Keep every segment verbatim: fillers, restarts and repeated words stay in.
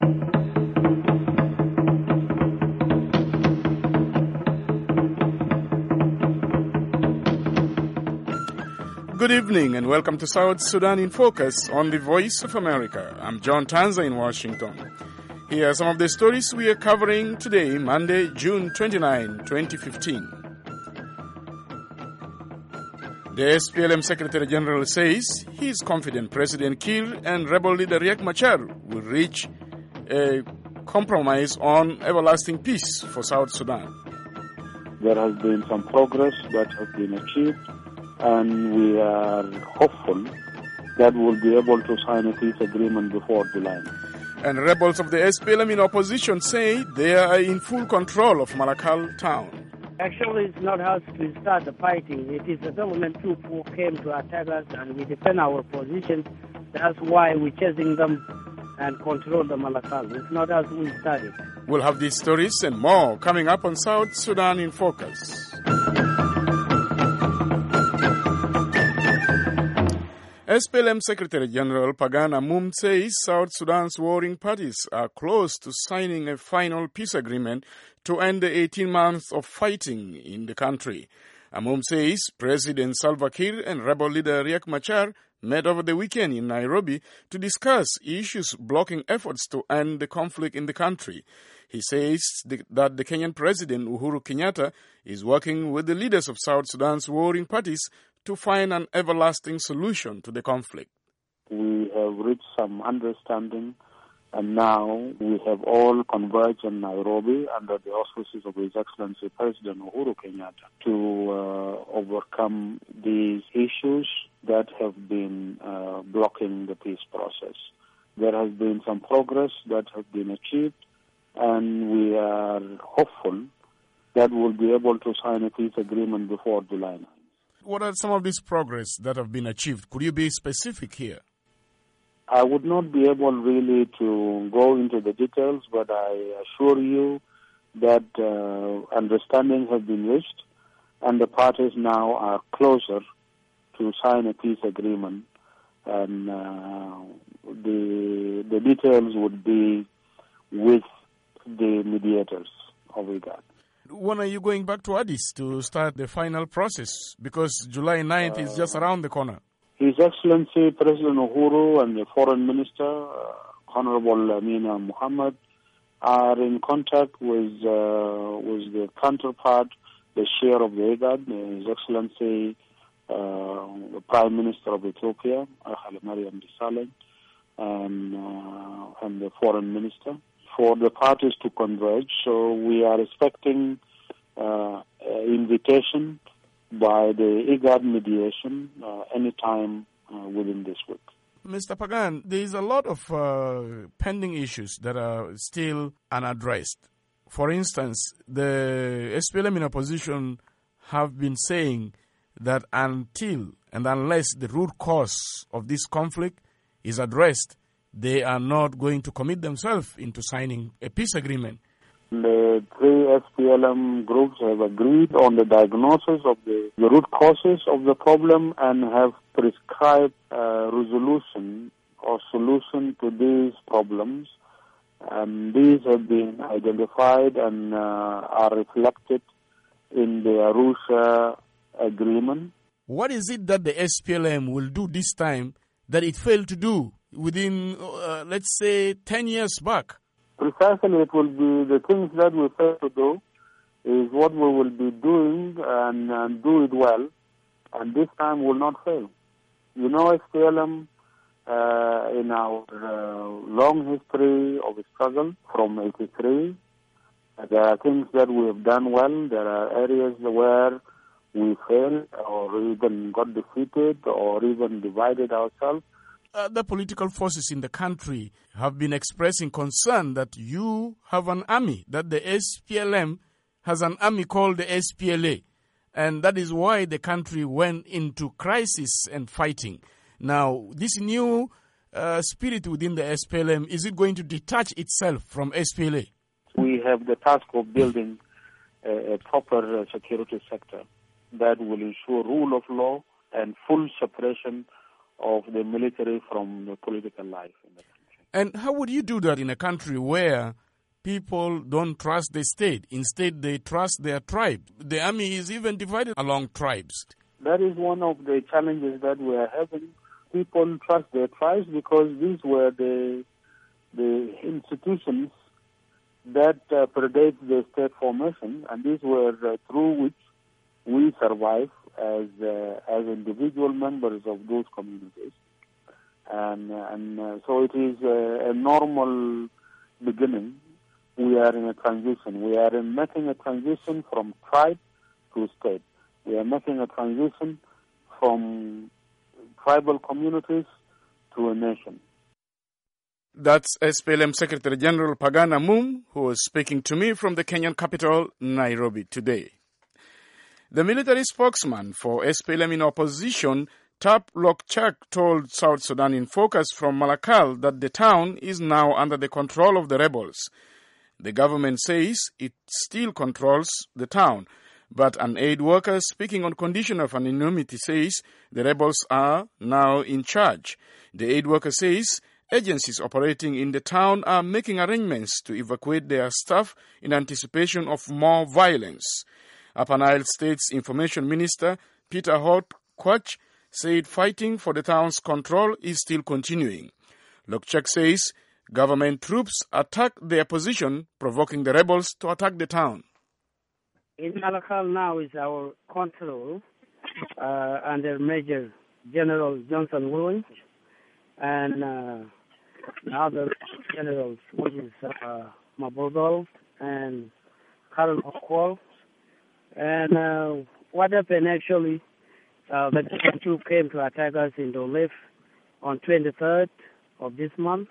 Good evening and welcome to South Sudan in Focus on the Voice of America. I'm John Tanza in Washington. Here are some of the stories we are covering today, Monday, June twenty-ninth, twenty fifteen. The S P L M Secretary General says he is confident President Kiir and rebel leader Riek Machar will reach a compromise on everlasting peace for South Sudan. There has been some progress that has been achieved, and we are hopeful that we'll be able to sign a peace agreement before July. And rebels of the S P L M in opposition say they are in full control of Malakal town. Actually, it's not us to start the fighting. It is the government troops who came to attack us, and we defend our position. That's why we're chasing them and control the Malakal. It's not us who started. We'll have these stories and more coming up on South Sudan in Focus. S P L M Secretary General Pagan Amum says South Sudan's warring parties are close to signing a final peace agreement to end the eighteen months of fighting in the country. Amum says President Salva Kiir and rebel leader Riek Machar met over the weekend in Nairobi to discuss issues blocking efforts to end the conflict in the country. He says the, that the Kenyan President Uhuru Kenyatta is working with the leaders of South Sudan's warring parties to find an everlasting solution to the conflict. We have reached some understanding, and now we have all converged in Nairobi under the auspices of His Excellency President Uhuru Kenyatta to uh, overcome these issues that have been uh, blocking the peace process. There has been some progress that has been achieved, and we are hopeful that we'll be able to sign a peace agreement before July ninth. What are some of this progress that have been achieved? Could you be specific here? I would not be able really to go into the details, but I assure you that uh, understanding has been reached, and the parties now are closer to sign a peace agreement. And uh, the the details would be with the mediators of IGAD. When are you going back to Addis to start the final process? Because July ninth uh, is just around the corner. His Excellency President Uhuru and the Foreign Minister, uh, Honorable Amina Mohammed, are in contact with uh, with the counterpart, the chair of the IGAD, His Excellency uh, the Prime Minister of Ethiopia, Haile Mariam Desalegn, and, uh, and the Foreign Minister, for the parties to converge. So we are expecting uh, an invitation by the IGAD mediation uh, anytime uh, within this week. Mister Pagan, there is a lot of uh, pending issues that are still unaddressed. For instance, the S P L M in opposition have been saying that until and unless the root cause of this conflict is addressed, they are not going to commit themselves into signing a peace agreement. The three S P L M groups have agreed on the diagnosis of the, the root causes of the problem and have prescribed a resolution or solution to these problems. And these have been identified and uh, are reflected in the Arusha agreement. What is it that the S P L M will do this time that it failed to do within, uh, let's say, ten years back? Precisely, it will be the things that we fail to do is what we will be doing and, and do it well, and this time will not fail. You know, S P L M, uh, in our uh, long history of struggle from eighty-three, there are things that we have done well. There are areas where we failed or even got defeated or even divided ourselves. Other political forces in the country have been expressing concern that you have an army, that the S P L M has an army called the S P L A, and that is why the country went into crisis and fighting. Now, this new uh, spirit within the S P L M, is it going to detach itself from S P L A? We have the task of building a, a proper uh, security sector that will ensure rule of law and full separation of the military from the political life in the country. And how would you do that in a country where people don't trust the state? Instead, they trust their tribe. The army is even divided along tribes. That is one of the challenges that we are having. People trust their tribes because these were the the institutions that uh, predate the state formation, and these were uh, through which we survive as uh, as individual members of those communities. And, and uh, so it is uh, a normal beginning. We are in a transition. We are in making a transition from tribe to state. We are making a transition from tribal communities to a nation. That's S P L M Secretary General Pagan Amum, who was speaking to me from the Kenyan capital, Nairobi, today. The military spokesman for S P L M in opposition, Tap Lokchak, told South Sudan in Focus from Malakal that the town is now under the control of the rebels. The government says it still controls the town, but an aid worker speaking on condition of anonymity says the rebels are now in charge. The aid worker says agencies operating in the town are making arrangements to evacuate their staff in anticipation of more violence. Upper Nile State's Information Minister Peter Hort Quach said fighting for the town's control is still continuing. Lokchak says government troops attacked their position, provoking the rebels to attack the town. In Malakal now is our control uh, under Major General Johnson Woolen and uh, other generals, which is uh, Mabodol and Colonel Okwal. And uh, what happened actually, uh, the troop came to attack us in Dolif on twenty-third of this month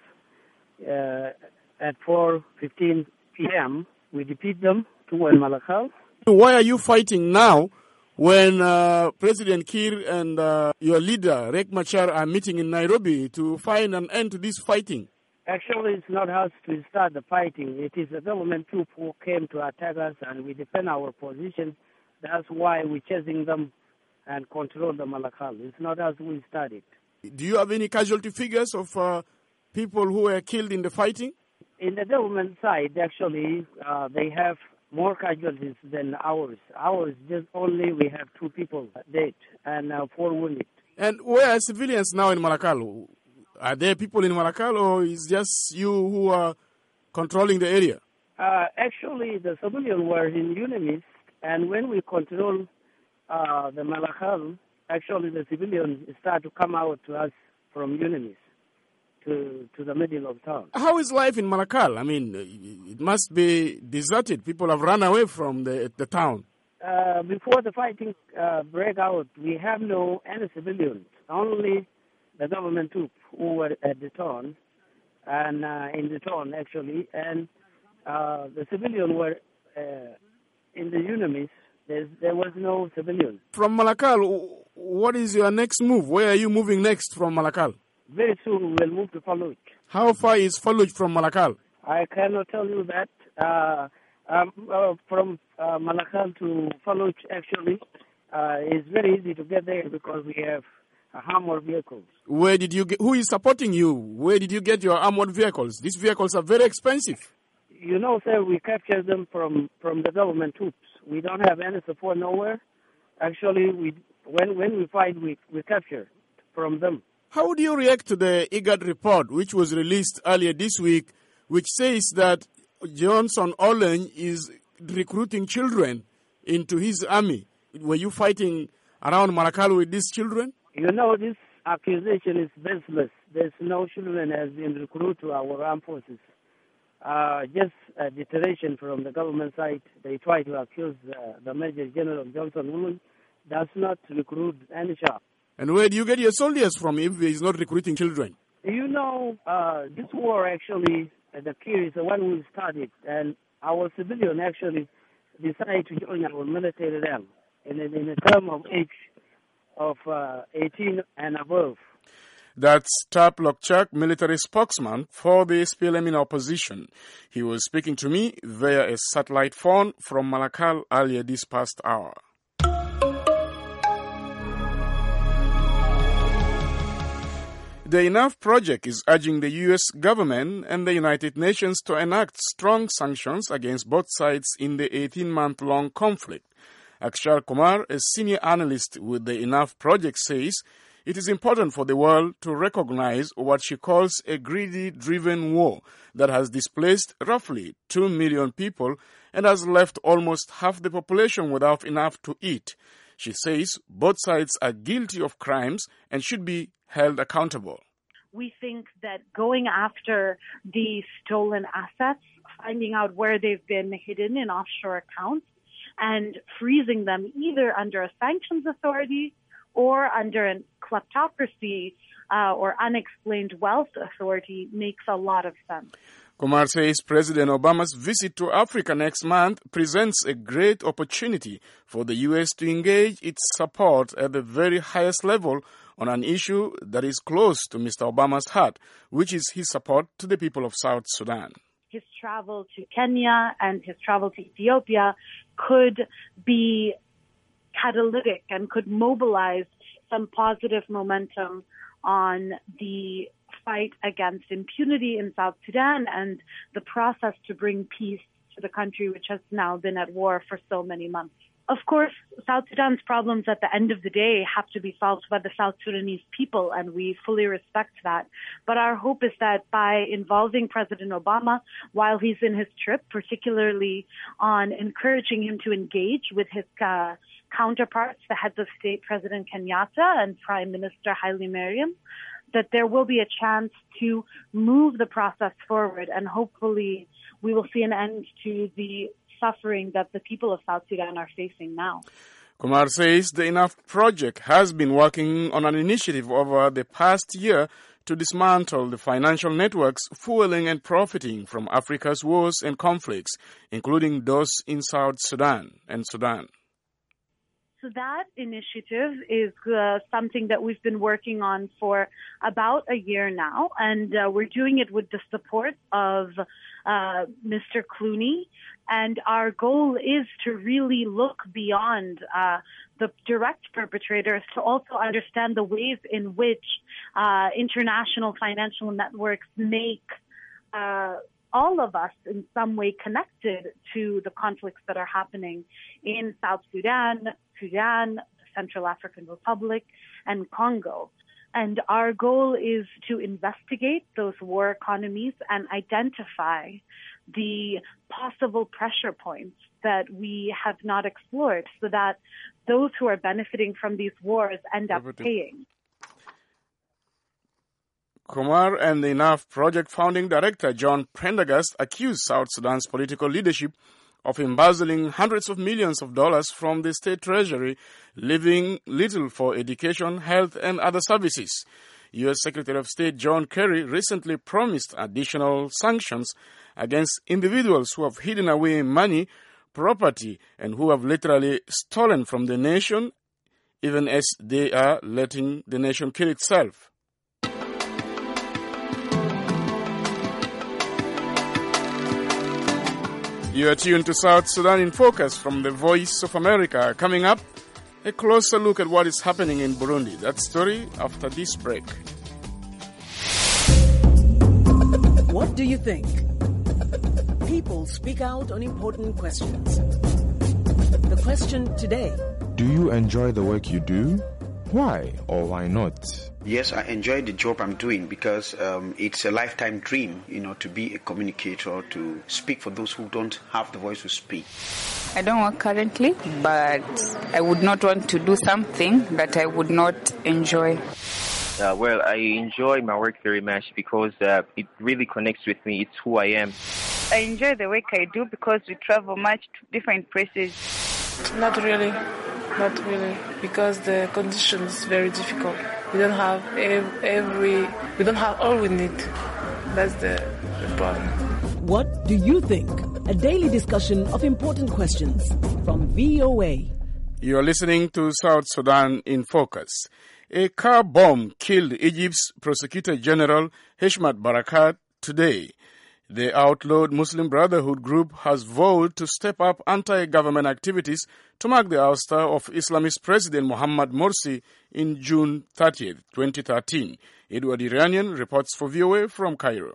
uh, at four fifteen p.m. We defeat them to Malakal. Why are you fighting now when uh, President Kiir and uh, your leader, Riek Machar, are meeting in Nairobi to find an end to this fighting? Actually, it's not us to start the fighting. It is the government troop who came to attack us, and we defend our position. That's why we're chasing them and control the Malakal. It's not us who started. Do you have any casualty figures of uh, people who were killed in the fighting? In the government side, actually, uh, they have more casualties than ours. Ours, just only we have two people dead and uh, four wounded. And where are civilians now in Malakal? Are there people in Malakal, or is just you who are controlling the area? Uh, actually, the civilians were in Unimis, and when we control uh, the Malakal, actually the civilians start to come out to us from Unimis to to the middle of town. How is life in Malakal? I mean, it must be deserted. People have run away from the the town. Uh, before the fighting uh, break out, we have no any civilians, only the government troops who were at the town, and uh, in the town actually, and uh, the civilians were uh, in the Unimis. There's, there was no civilians. From Malakal, what is your next move? Where are you moving next from Malakal? Very soon we'll move to Fallujah. How far is Fallujah from Malakal? I cannot tell you that. Uh, um, uh, from uh, Malakal to Fallujah, actually, uh, it's very easy to get there because we have uh, armored vehicles. Where did you get? Who is supporting you? Where did you get your armored vehicles? These vehicles are very expensive. You know, sir, we captured them from, from the government troops. We don't have any support nowhere. Actually, we when when we fight, we, we capture from them. How do you react to the IGAD report, which was released earlier this week, which says that Johnson Oleny is recruiting children into his army? Were you fighting around Malakal with these children? You know, this accusation is baseless. There's no children has been recruited to our armed forces. Uh, just a deterioration from the government side. They try to accuse uh, the Major General Johnson Woolen does not recruit any child. And where do you get your soldiers from if he is not recruiting children? You know, uh, this war actually, uh, the Kiir is the one who started, and our civilian actually decided to join our military realm in, in a term of age of uh, eighteen and above. That's Tap Lokchak, military spokesman for the S P L M in opposition. He was speaking to me via a satellite phone from Malakal earlier this past hour. The Enough Project is urging the U S government and the United Nations to enact strong sanctions against both sides in the eighteen-month-long conflict. Akshar Kumar, a senior analyst with the Enough Project, says it is important for the world to recognize what she calls a greedy-driven war that has displaced roughly two million people and has left almost half the population without enough to eat. She says both sides are guilty of crimes and should be held accountable. We think that going after the stolen assets, finding out where they've been hidden in offshore accounts, and freezing them either under a sanctions authority or under a kleptocracy uh, or unexplained wealth authority makes a lot of sense. Kumar says President Obama's visit to Africa next month presents a great opportunity for the U S to engage its support at the very highest level on an issue that is close to Mister Obama's heart, which is his support to the people of South Sudan. His travel to Kenya and his travel to Ethiopia could be catalytic and could mobilize some positive momentum on the fight against impunity in South Sudan and the process to bring peace to the country, which has now been at war for so many months. Of course, South Sudan's problems at the end of the day have to be solved by the South Sudanese people, and we fully respect that. But our hope is that by involving President Obama while he's in his trip, particularly on encouraging him to engage with his uh, counterparts, the heads of state, President Kenyatta and Prime Minister Haile Mariam, that there will be a chance to move the process forward, and hopefully we will see an end to the suffering that the people of South Sudan are facing now. Kumar says the Enough Project has been working on an initiative over the past year to dismantle the financial networks fueling and profiting from Africa's wars and conflicts, including those in South Sudan and Sudan. So that initiative is uh, something that we've been working on for about a year now, and uh, we're doing it with the support of uh, Mister Clooney. And our goal is to really look beyond uh, the direct perpetrators to also understand the ways in which uh, international financial networks make uh, all of us in some way connected to the conflicts that are happening in South Sudan, Sudan, the Central African Republic, and Congo. And our goal is to investigate those war economies and identify the possible pressure points that we have not explored so that those who are benefiting from these wars end up paying. Kumar and the Enough Project founding director John Prendergast accused South Sudan's political leadership of embezzling hundreds of millions of dollars from the state treasury, leaving little for education, health, and other services. U S Secretary of State John Kerry recently promised additional sanctions against individuals who have hidden away money, property, and who have literally stolen from the nation, even as they are letting the nation kill itself. You are tuned to South Sudan in Focus from the Voice of America. Coming up, a closer look at what is happening in Burundi. That story after this break. What do you think? People speak out on important questions. The question today: do you enjoy the work you do? Why or why not? Yes, I enjoy the job I'm doing because um, it's a lifetime dream, you know, to be a communicator, to speak for those who don't have the voice to speak. I don't work currently, but I would not want to do something that I would not enjoy. Uh, well, I enjoy my work very much because uh, it really connects with me. It's who I am. I enjoy the work I do because we travel much to different places. Not really. Not really, because the condition is very difficult. We don't have every, we don't have all we need. That's the, the problem. What do you think? A daily discussion of important questions from V O A. You are listening to South Sudan in Focus. A car bomb killed Egypt's Prosecutor General Heshmat Barakat today. The outlawed Muslim Brotherhood group has vowed to step up anti-government activities to mark the ouster of Islamist President Mohamed Morsi in June thirtieth, twenty thirteen. Edward Iranian reports for V O A from Cairo.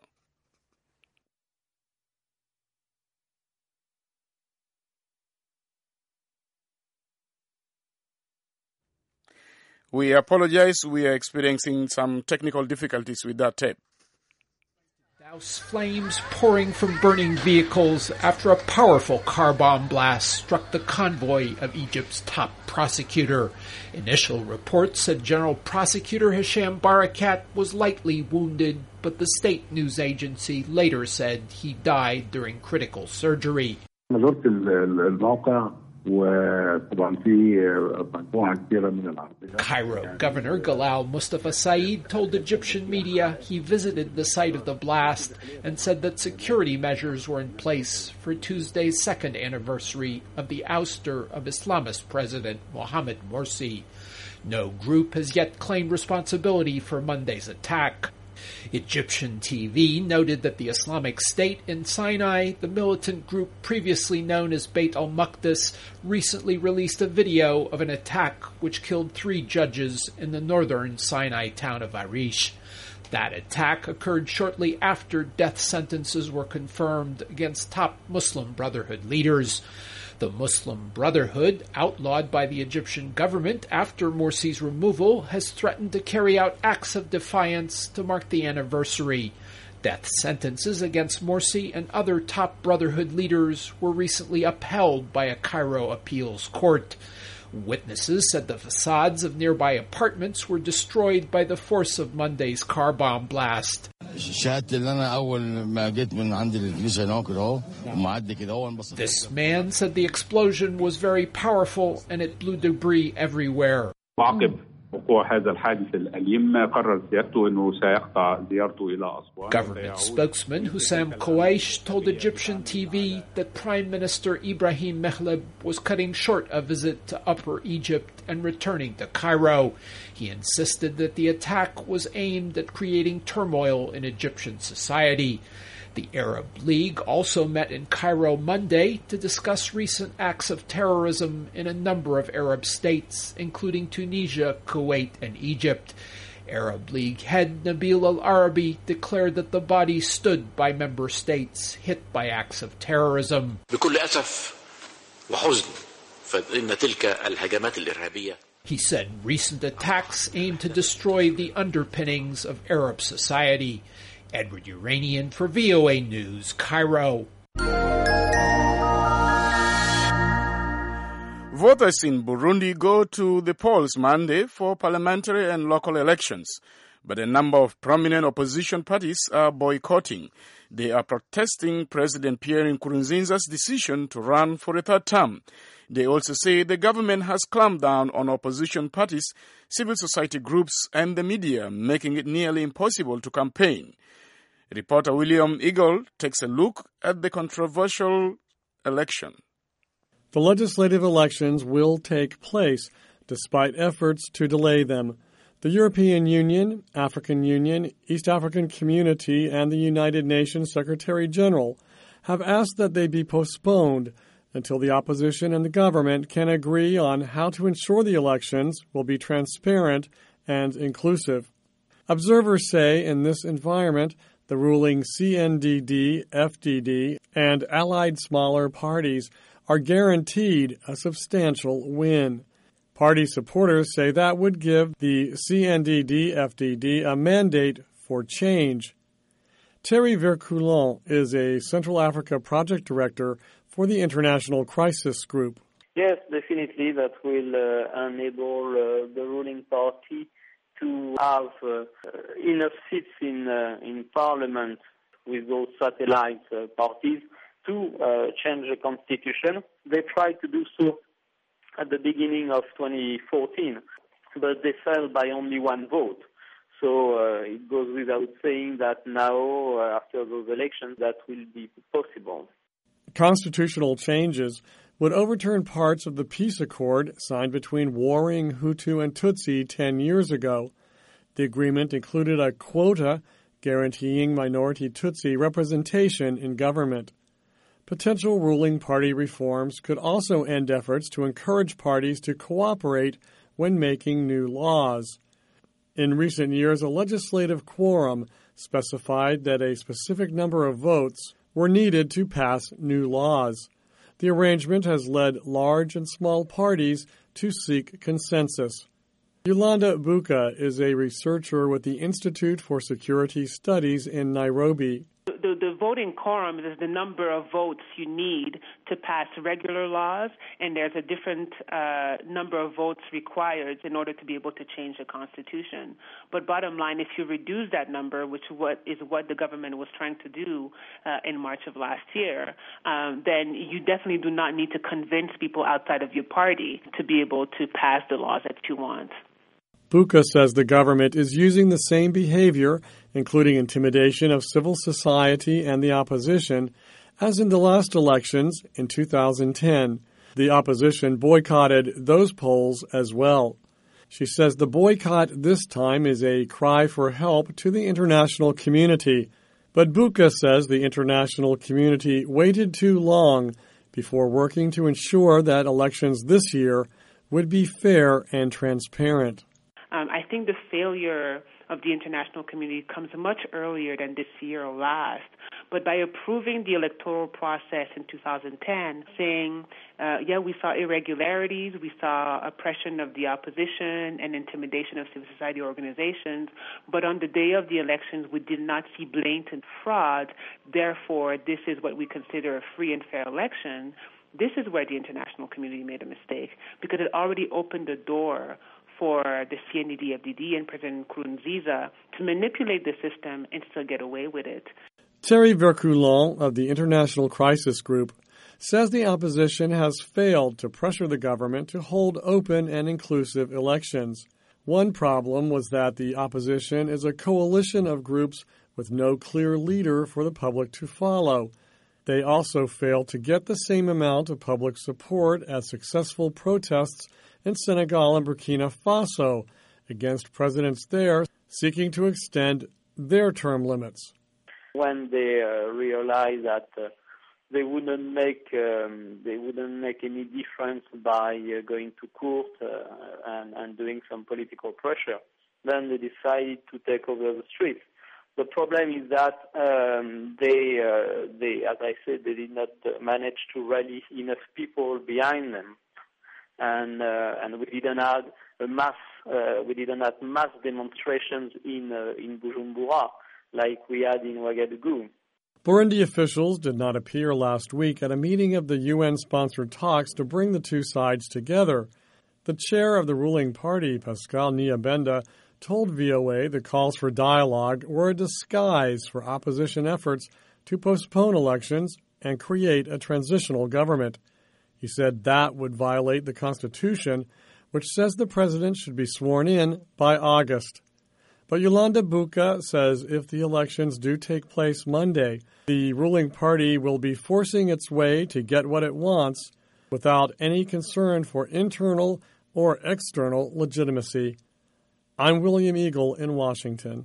We apologize. We are experiencing some technical difficulties with that tape. Douse flames pouring from burning vehicles after a powerful car bomb blast struck the convoy of Egypt's top prosecutor. Initial reports said General Prosecutor Hisham Barakat was lightly wounded, but the state news agency later said he died during critical surgery. Cairo Governor Galal Mustafa Said told Egyptian media he visited the site of the blast and said that security measures were in place for Tuesday's second anniversary of the ouster of Islamist President Mohamed Morsi. No group has yet claimed responsibility for Monday's attack. Egyptian T V noted that the Islamic State in Sinai, the militant group previously known as Beit al-Maqdis, recently released a video of an attack which killed three judges in the northern Sinai town of Arish. That attack occurred shortly after death sentences were confirmed against top Muslim Brotherhood leaders. The Muslim Brotherhood, outlawed by the Egyptian government after Morsi's removal, has threatened to carry out acts of defiance to mark the anniversary. Death sentences against Morsi and other top Brotherhood leaders were recently upheld by a Cairo appeals court. Witnesses said the facades of nearby apartments were destroyed by the force of Monday's car bomb blast. This man said the explosion was very powerful and it blew debris everywhere. Government spokesman Hussam Kouaish told Egyptian T V that Prime Minister Ibrahim Mehleb was cutting short a visit to Upper Egypt and returning to Cairo. He insisted that the attack was aimed at creating turmoil in Egyptian society. The Arab League also met in Cairo Monday to discuss recent acts of terrorism in a number of Arab states, including Tunisia, Kuwait, and Egypt. Arab League head Nabil al-Arabi declared that the body stood by member states hit by acts of terrorism. He said recent attacks aim to destroy the underpinnings of Arab society. Edward Uranian for V O A News, Cairo. Voters in Burundi go to the polls Monday for parliamentary and local elections, but a number of prominent opposition parties are boycotting. They are protesting President Pierre Nkurunziza's decision to run for a third term. They also say the government has clamped down on opposition parties, civil society groups, and the media, making it nearly impossible to campaign. Reporter William Eagle takes a look at the controversial election. The legislative elections will take place, despite efforts to delay them. The European Union, African Union, East African Community, and the United Nations Secretary-General have asked that they be postponed until the opposition and the government can agree on how to ensure the elections will be transparent and inclusive. Observers say in this environment, the ruling C N D D F D D and allied smaller parties are guaranteed a substantial win. Party supporters say that would give the C N D D F D D a mandate for change. Thierry Vercoulon is a Central Africa project director for the International Crisis Group. Yes, definitely that will uh, enable uh, the ruling party to have uh, enough seats in uh, in parliament with those satellite uh, parties to uh, change the constitution. They tried to do so at the beginning of twenty fourteen, but they fell by only one vote. So uh, it goes without saying that now, uh, after those elections, that will be possible. Constitutional changes would overturn parts of the peace accord signed between warring Hutu and Tutsi ten years ago. The agreement included a quota guaranteeing minority Tutsi representation in government. Potential ruling party reforms could also end efforts to encourage parties to cooperate when making new laws. In recent years, a legislative quorum specified that a specific number of votes were needed to pass new laws. The arrangement has led large and small parties to seek consensus. Yolanda Buka is a researcher with the Institute for Security Studies in Nairobi. The, the voting quorum is the number of votes you need to pass regular laws, and there's a different uh, number of votes required in order to be able to change the Constitution. But bottom line, if you reduce that number, which what is what the government was trying to do uh, in March of last year, um, then you definitely do not need to convince people outside of your party to be able to pass the laws that you want. Buka says the government is using the same behavior, including intimidation of civil society and the opposition, as in the last elections in two thousand ten. The opposition boycotted those polls as well. She says the boycott this time is a cry for help to the international community. But Buka says the international community waited too long before working to ensure that elections this year would be fair and transparent. Um, I think the failure of the international community comes much earlier than this year or last. But by approving the electoral process in two thousand ten, saying, uh, yeah, we saw irregularities, we saw oppression of the opposition and intimidation of civil society organizations, but on the day of the elections, we did not see blatant fraud. Therefore, this is what we consider a free and fair election. This is where the international community made a mistake, because it already opened the door for the C N D D F D D and President Nkurunziza to manipulate the system and still get away with it. Thierry Vercoulon of the International Crisis Group says the opposition has failed to pressure the government to hold open and inclusive elections. One problem was that the opposition is a coalition of groups with no clear leader for the public to follow. They also failed to get the same amount of public support as successful protests in Senegal and Burkina Faso against presidents there seeking to extend their term limits. When they uh, realized that uh, they wouldn't make um, they wouldn't make any difference by uh, going to court uh, and, and doing some political pressure, then they decided to take over the streets. The problem is that um, they, uh, they, as I said, they did not uh, manage to rally enough people behind them, and uh, and we didn't have a mass uh, we didn't have mass demonstrations in uh, in Bujumbura like we had in Ouagadougou. Burundi officials did not appear last week at a meeting of the U N-sponsored talks to bring the two sides together. The chair of the ruling party, Pascal Nyabenda, told V O A the calls for dialogue were a disguise for opposition efforts to postpone elections and create a transitional government. He said that would violate the Constitution, which says the president should be sworn in by August. But Yolanda Buka says if the elections do take place Monday, the ruling party will be forcing its way to get what it wants without any concern for internal or external legitimacy. I'm William Eagle in Washington.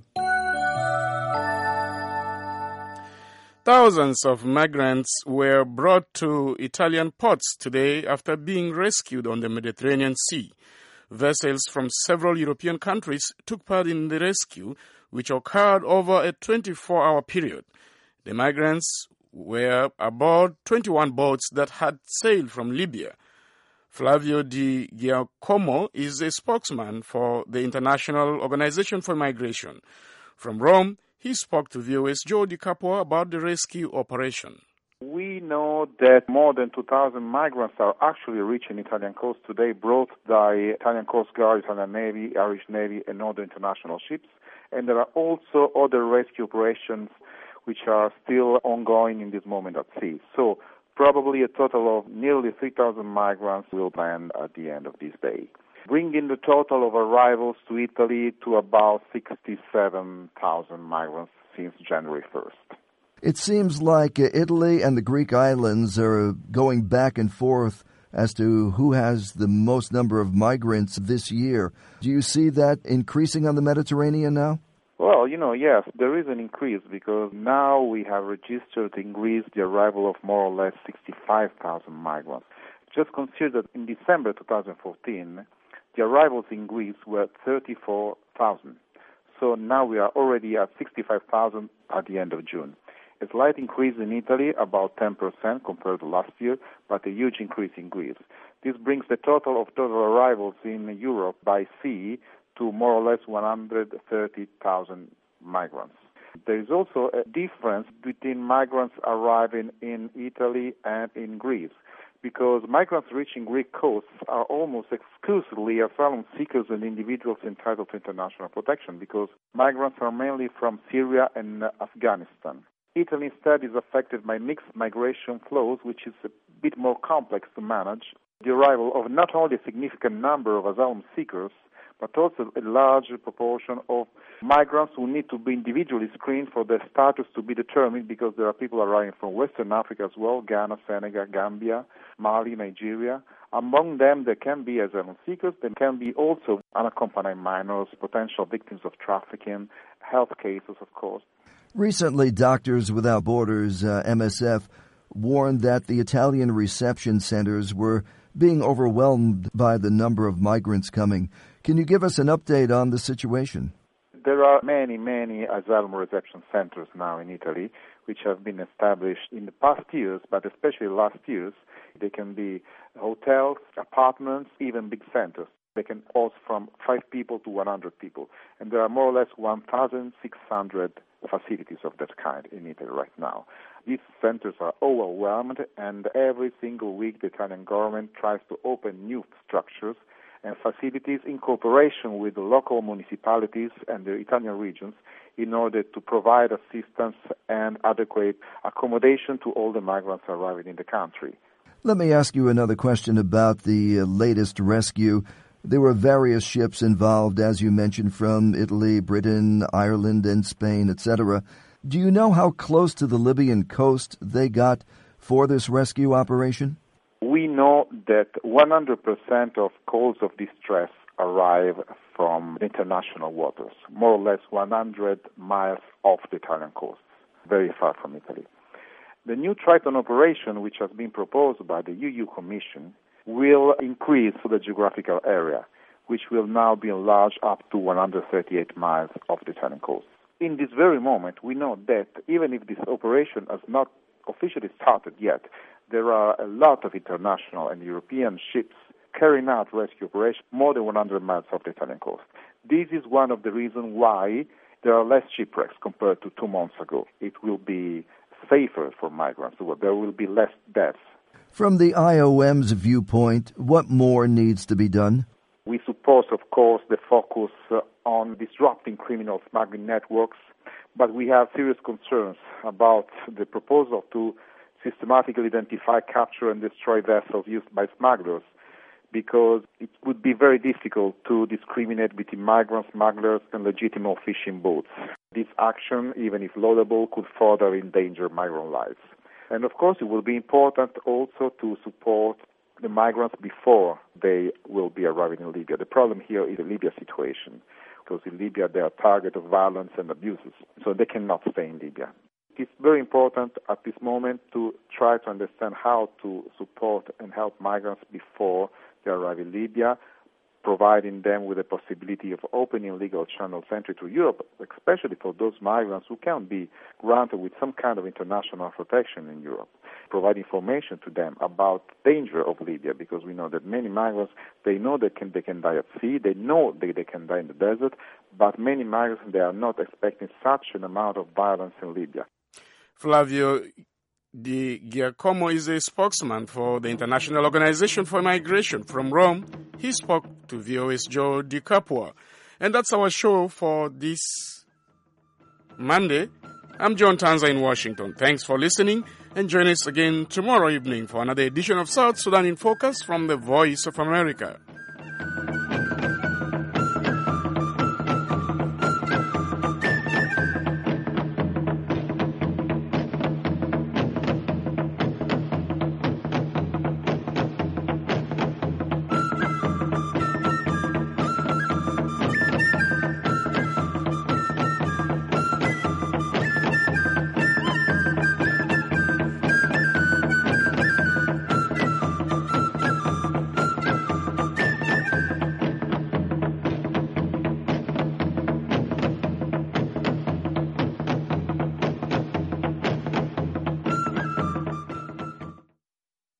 Thousands of migrants were brought to Italian ports today after being rescued on the Mediterranean Sea. Vessels from several European countries took part in the rescue, which occurred over a twenty-four hour period. The migrants were aboard twenty-one boats that had sailed from Libya. Flavio Di Giacomo is a spokesman for the International Organization for Migration. From Rome, he spoke to V O A's Joe Di Capua about the rescue operation. We know that more than two thousand migrants are actually reaching Italian coast today, brought by Italian Coast Guard, Italian Navy, Irish Navy, and other international ships. And there are also other rescue operations which are still ongoing in this moment at sea. So probably a total of nearly three thousand migrants will land at the end of this day, bringing the total of arrivals to Italy to about sixty-seven thousand migrants since January first. It seems like Italy and the Greek islands are going back and forth as to who has the most number of migrants this year. Do you see that increasing on the Mediterranean now? Well, you know, yes, there is an increase because now we have registered in Greece the arrival of more or less sixty-five thousand migrants. Just consider that in December twenty fourteen, the arrivals in Greece were thirty-four thousand. So now we are already at sixty-five thousand at the end of June. A slight increase in Italy, about ten percent compared to last year, but a huge increase in Greece. This brings the total of total arrivals in Europe by sea to more or less one hundred thirty thousand migrants. There is also a difference between migrants arriving in Italy and in Greece, because migrants reaching Greek coasts are almost exclusively asylum seekers and individuals entitled to international protection, because migrants are mainly from Syria and Afghanistan. Italy instead is affected by mixed migration flows, which is a bit more complex to manage. The arrival of not only a significant number of asylum seekers, but also a large proportion of migrants who need to be individually screened for their status to be determined, because there are people arriving from Western Africa as well, Ghana, Senegal, Gambia, Mali, Nigeria. Among them, there can be asylum seekers, there can be also unaccompanied minors, potential victims of trafficking, health cases, of course. Recently, Doctors Without Borders, uh, M S F, warned that the Italian reception centers were being overwhelmed by the number of migrants coming. Can you give us an update on the situation? There are many, many asylum reception centers now in Italy, which have been established in the past years, but especially last years. They can be hotels, apartments, even big centers. They can host from five people to one hundred people. And there are more or less one thousand six hundred facilities of that kind in Italy right now. These centers are overwhelmed, and every single week the Italian government tries to open new structures and facilities in cooperation with the local municipalities and the Italian regions in order to provide assistance and adequate accommodation to all the migrants arriving in the country. Let me ask you another question about the uh, latest rescue. There were various ships involved, as you mentioned, from Italy, Britain, Ireland, and Spain, et cetera. Do you know how close to the Libyan coast they got for this rescue operation? We know that one hundred percent of calls of distress arrive from international waters, more or less one hundred miles off the Italian coast, very far from Italy. The new Triton operation, which has been proposed by the E U Commission, will increase the geographical area, which will now be enlarged up to one hundred thirty-eight miles off the Italian coast. In this very moment, we know that even if this operation has not officially started yet, there are a lot of international and European ships carrying out rescue operations more than one hundred miles off the Italian coast. This is one of the reasons why there are less shipwrecks compared to two months ago. It will be safer for migrants. There will be less deaths. From the I O M's viewpoint, what more needs to be done? We support, of course, the focus uh, on disrupting criminal smuggling networks, but we have serious concerns about the proposal to systematically identify, capture, and destroy vessels used by smugglers, because it would be very difficult to discriminate between migrant smugglers and legitimate fishing boats. This action, even if laudable, could further endanger migrant lives. And of course, it will be important also to support the migrants before they will be arriving in Libya. The problem here is the Libya situation, because in Libya they are target of violence and abuses, so they cannot stay in Libya. It's very important at this moment to try to understand how to support and help migrants before they arrive in Libya, providing them with the possibility of opening legal channels entry to Europe, especially for those migrants who can be granted with some kind of international protection in Europe. Provide information to them about the danger of Libya, because we know that many migrants, they know they can, they can die at sea, they know they, they can die in the desert, but many migrants, they are not expecting such an amount of violence in Libya. Flavio Di Giacomo is a spokesman for the International Organization for Migration from Rome. He spoke to V O A's Joe Di Capua. And that's our show for this Monday. I'm John Tanza in Washington. Thanks for listening, and join us again tomorrow evening for another edition of South Sudan in Focus from the Voice of America.